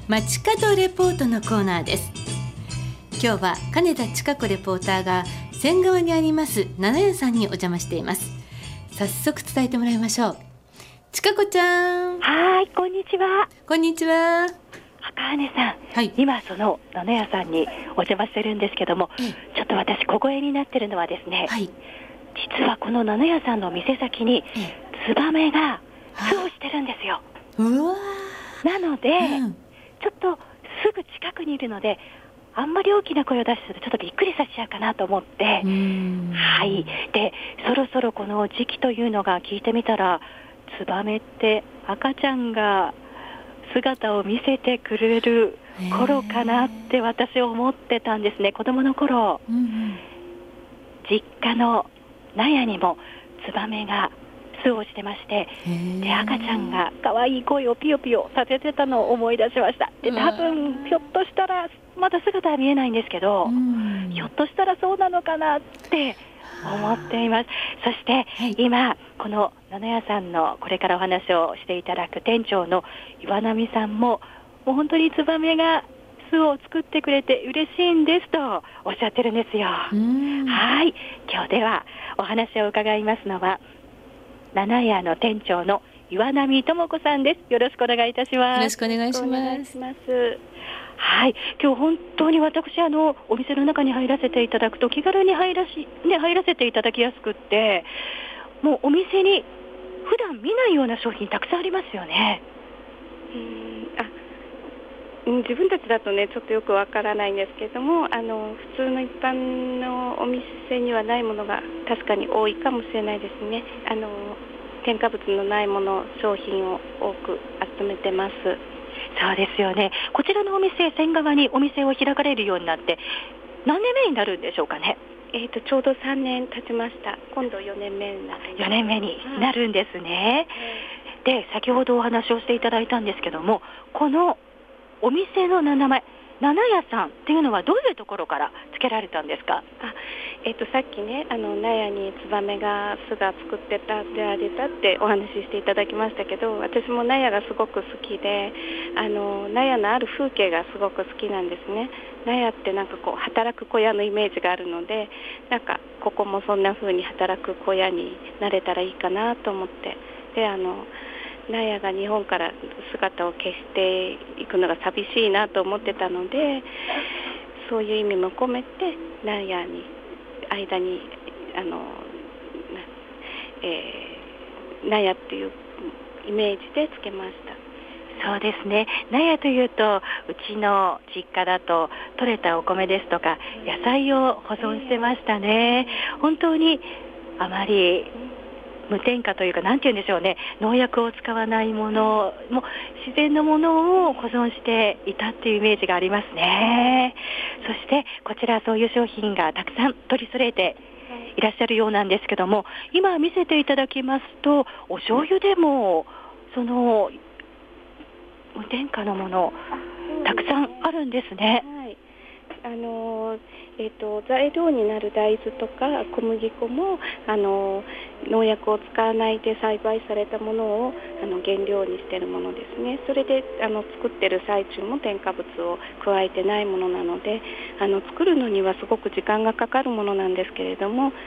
街角レポートのコーナーです。今日は金田千佳子レポーターが仙川にあります七屋さんにお邪魔しています。早速伝えてもらいましょう。千佳子ちゃん。 はい、こんにちは。 こんにちは。 赤羽さん、 はい、 今その七屋さんにお邪魔してるんですけども、ちょっと私小声になってるのはですね、 はい、 実はこの七屋さんの店先にツバメが巣をしてるんですよ。 うわなので、ちょっとすぐ近くにいるので、あんまり大きな声を出すとちょっとびっくりさせちゃうかなと思って、はい。で、そろそろこの時期というのが聞いてみたら、ツバメって赤ちゃんが姿を見せてくれる頃かなって私思ってたんですね。子供の頃、実家の納屋にもツバメが巣をしてまして、で赤ちゃんが可愛い声をピヨピヨ立ててたのを思い出しました。で、多分ひょっとしたらまだ姿は見えないんですけど、ひょっとしたらそうなのかなって思っています。そして、今この七屋さんのこれからお話をしていただく店長の岩波さんも、もう本当にツバメが巣を作ってくれて嬉しいんですとおっしゃってるんですよ。はい、今日ではお話を伺いますのは七屋の店長の岩波智子さんです。よろしくお願いいたします。 よろしくお願いします。 はい、今日本当に私お店の中に入らせていただくと気軽に入らせていただきやすくって、もうお店に普段見ないような商品たくさんありますよね。 自分たちだとねちょっとよくわからないんですけれども、普通の一般のお店にはないものが確かに多いかもしれないですね。添加物のないもの、商品を多く集めてます。 そうですよね。こちらのお店、仙川にお店を開かれるようになって何年目になるんでしょうかね。 ちょうど3年経ちました。今度4年目になる。 4年目になるんですね。で、先ほどお話をしていただいたんですけども、このお店の名前、七屋さんっていうのはどういうところから付けられたんですか？ さっきね、納屋にツバメが巣が作ってたであれたってお話ししていただきましたけど、私も納屋がすごく好きで、納屋のある風景がすごく好きなんですね。納屋ってなんかこう働く小屋のイメージがあるので、なんかここもそんな風に働く小屋になれたらいいかなと思って、で納屋が日本から姿を消していくのが寂しいなと思ってたので、そういう意味も込めて納屋に間に納屋っていうイメージでつけました。 そうですね。納屋というとうちの実家だと取れたお米ですとか野菜を保存してましたね。本当にあまり無添加というか、なんて言うんでしょうね、農薬を使わないものも自然のものを保存していたっていうイメージがありますね。そしてこちらそういう商品がたくさん取り揃えていらっしゃるようなんですけども、今見せていただきますとお醤油でもその無添加のものたくさんあるんですね。 材料になる大豆とか小麦粉も農薬を使わないで栽培されたものを原料にしているものですね。それで作ってる最中も添加物を加えてないものなので、作るのにはすごく時間がかかるものなんですけれども、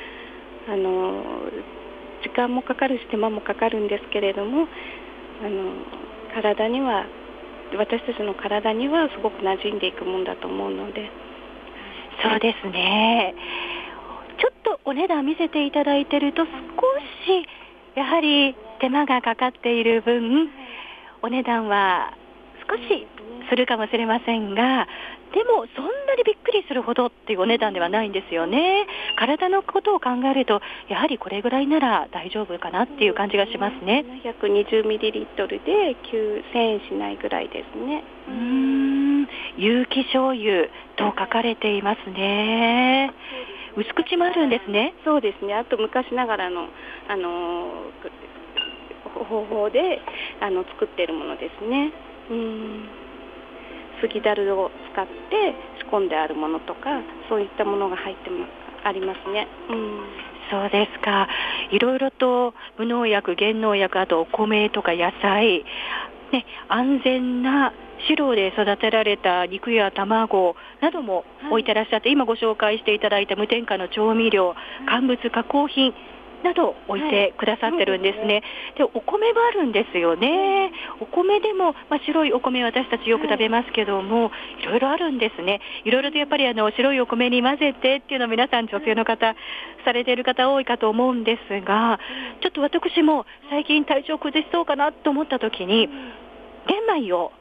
時間もかかるし手間もかかるんですけれども、体には私たちの体にはすごく馴染んでいくものだと思うので。 そうですね。ちょっとお値段見せていただいてると少しやはり手間がかかっている分お値段は少しするかもしれませんが、でもそんなにびっくりするほどっていうお値段ではないんですよね。体のことを考えるとやはりこれぐらいなら大丈夫かなっていう感じがしますね。 720ml で9000円しないぐらいですね。 有機醤油と書かれていますね。薄口もあるんですね。 そうですね。あと昔ながらの方法で作っているものですね。杉だるを使って仕込んであるものとか、そういったものが入ってありますね。 そうですか。いろいろと無農薬、減農薬、あとお米とか野菜、安全な白で育てられた肉や卵なども置いてらっしゃって、今ご紹介していただいた無添加の調味料、乾物加工品など置いてくださってるんですね。で、お米もあるんですよね。お米でも、白いお米私たちよく食べますけども、いろいろあるんですね。いろいろとやっぱり白いお米に混ぜてっていうのを皆さん女性の方されている方多いかと思うんですが、ちょっと私も最近体調崩しそうかなと思った時に、玄米を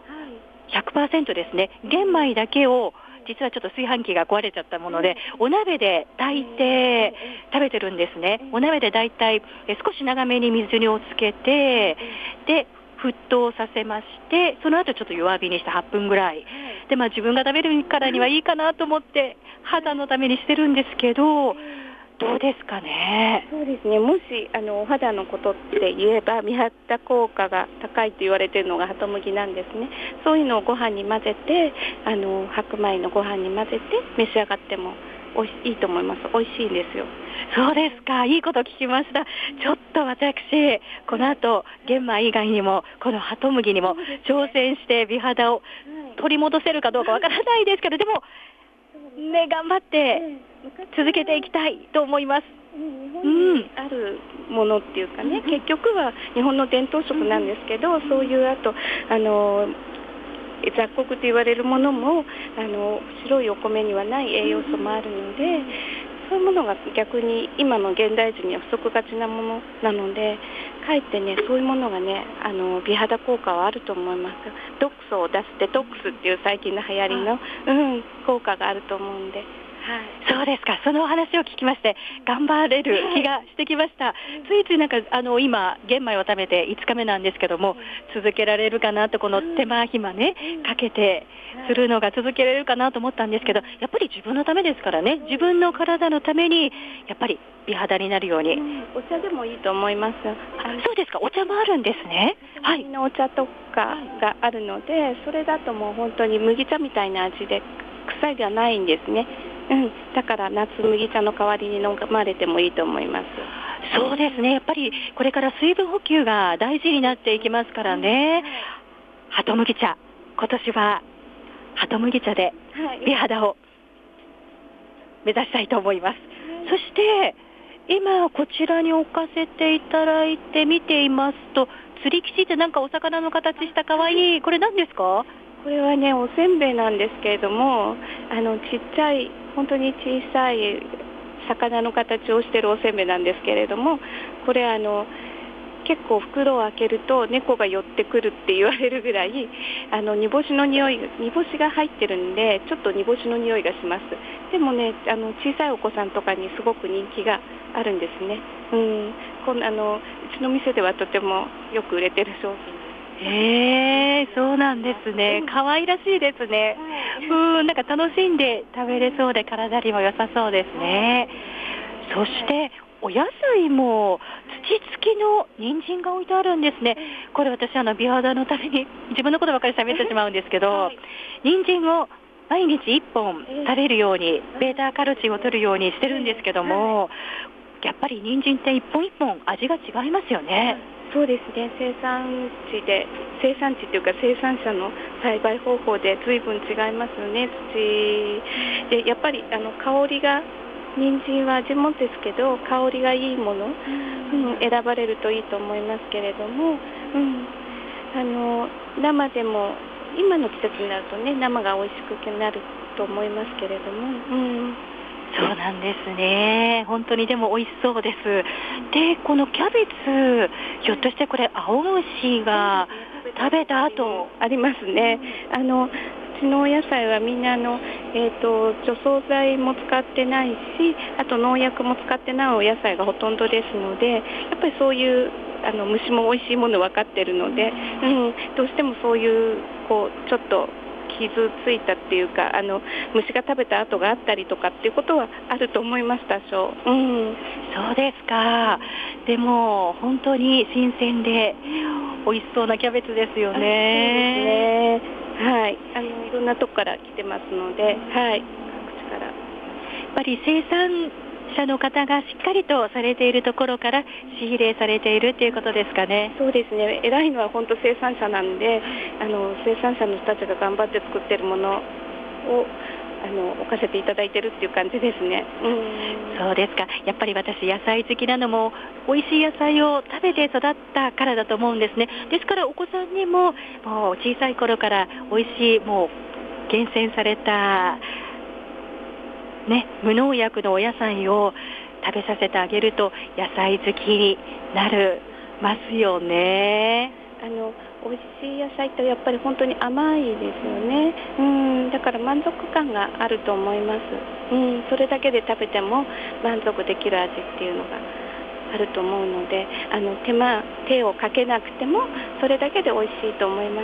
100% ですね、玄米だけを実はちょっと炊飯器が壊れちゃったもので、お鍋で炊いて食べてるんですね。お鍋でだいたい少し長めに水にをつけて、で沸騰させまして、その後ちょっと弱火にして8分ぐらいで、自分が食べるからにはいいかなと思って肌のためにしてるんですけど、どうですかね。 そうですね、もしお肌のことって言えば美肌効果が高いと言われているのがハトムギなんですね。そういうのをご飯に混ぜて、白米のご飯に混ぜて召し上がってもいいと思います。美味しいんですよ。 そうですか、いいこと聞きました。ちょっと私この後玄米以外にもこのハトムギにも挑戦して美肌を取り戻せるかどうかわからないですけど、でもね、頑張って続けていきたいと思います。 日本にあるものっていうかね、結局は日本の伝統食なんですけど、そういうあと雑穀と言われるものも白いお米にはない栄養素もあるので、そういうものが逆に今の現代人には不足がちなものなので、かえってね、そういうものがね、美肌効果はあると思います。毒素を出すデトックスっていう最近の流行りの、効果があると思うんで。 そうですか。そのお話を聞きまして頑張れる気がしてきました。ついつい今玄米を食べて5日目なんですけども、続けられるかなと、この手間暇ねかけてするのが続けられるかなと思ったんですけど、やっぱり自分のためですからね、自分の体のためにやっぱり美肌になるように、 お茶でもいいと思います。 そうですか、お茶もあるんですね。 はい、お茶とかがあるので、それだともう本当に麦茶みたいな味で臭いがないんですね。だから夏麦茶の代わりに飲まれてもいいと思います。 そうですね、やっぱりこれから水分補給が大事になっていきますからね。ハトムギ茶、今年はハトムギ茶で美肌を目指したいと思います。そして今こちらに置かせていただいて見ていますと、釣り吉ってなんかお魚の形した可愛い、これ何ですか？ これはね、おせんべいなんですけれども、ちっちゃい、本当に小さい魚の形をしているおせんべいなんですけれども、これ結構袋を開けると猫が寄ってくるって言われるぐらい煮干しの匂い、煮干しが入ってるんで、ちょっと煮干しの匂いがします。でもね、小さいお子さんとかにすごく人気があるんですね。うちの店ではとてもよく売れてる商品です。 そうなんですね。可愛らしいですね。なんか楽しんで食べれそうで体にも良さそうですね。そしてお野菜も土付きの人参が置いてあるんですね。これ私美肌のために自分のことばかり喋ってしまうんですけど、人参を毎日1本食べるように、ベータカロチンを摂るようにしてるんですけども、やっぱり人参って一本一本味が違いますよね。 そうですね、生産地というか生産者の栽培方法で随分違いますよね。土でやっぱり香りが、人参は味もですけど香りがいいもの、選ばれるといいと思いますけれども、生でも今の季節になるとね、生が美味しくなると思いますけれども、 そうなんですね。本当にでも美味しそうです。で、このキャベツ、ひょっとしてこれ青虫が食べた後ありますね。うちのお野菜はみんな除草剤も使ってないし、あと農薬も使ってないお野菜がほとんどですので、やっぱりそういう虫も美味しいもの分かってるので、どうしてもそういうちょっと傷ついたっていうか、虫が食べた跡があったりとかっていうことはあると思います、多少。 そうですか。でも本当に新鮮で美味しそうなキャベツですよね。 そうですね。はい。いろんなとこから来てますので、はい。各地から。 やっぱり生産者の方がしっかりとされているところから仕入れされているということですかね。 そうですね、偉いのは本当生産者なんで、生産者の人たちが頑張って作っているものを置かせていただいてるっていう感じですね。 そうですか。やっぱり私野菜好きなのも美味しい野菜を食べて育ったからだと思うんですね。ですからお子さんにももう小さい頃から美味しいもう厳選されたね、無農薬のお野菜を食べさせてあげると野菜好きになるますよね。 美味しい野菜ってやっぱり本当に甘いですよね。だから満足感があると思います。それだけで食べても満足できる味っていうのがあると思うので、手をかけなくてもそれだけで美味しいと思います。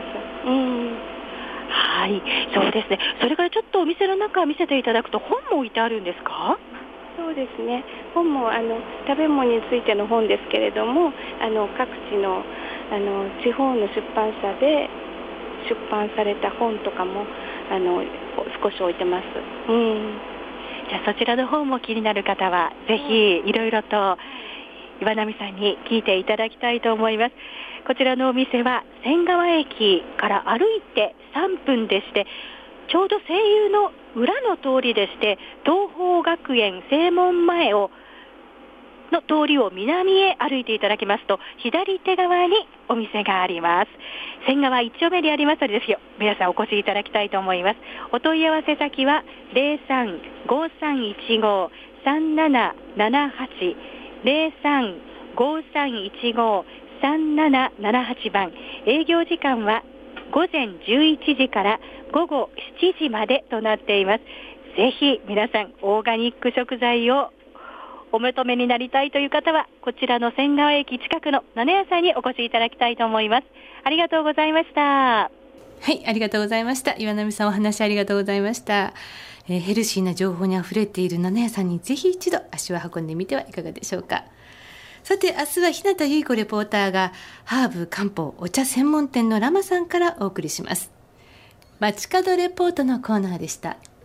はい、そうですね。それからちょっとお店の中見せていただくと本も置いてあるんですか？ そうですね。本も食べ物についての本ですけれども、各地の地方の出版社で出版された本とかも少し置いてます。 じゃあそちらの方も気になる方はぜひいろいろと岩波さんに聞いていただきたいと思います。こちらのお店は仙川駅から歩いて3分でして、ちょうど西友の裏の通りでして、東邦学園正門前の通りを南へ歩いていただきますと左手側にお店があります。仙川1丁目にありますので、ぜひ皆さんお越しいただきたいと思います。お問い合わせ先は 03-5315-3778 03-5315-3778 番。営業時間は午前11時から午後7時までとなっています。ぜひ皆さんオーガニック食材をお求めになりたいという方はこちらの仙川駅近くの七屋さんにお越しいただきたいと思います。ありがとうございました。 はい、ありがとうございました。岩波さん、お話ありがとうございました。ヘルシーな情報にあふれている七屋さんにぜひ一度足を運んでみてはいかがでしょうか。さて、明日は日向由衣子レポーターがハーブ漢方お茶専門店のラマさんからお送りします。街角レポートのコーナーでした。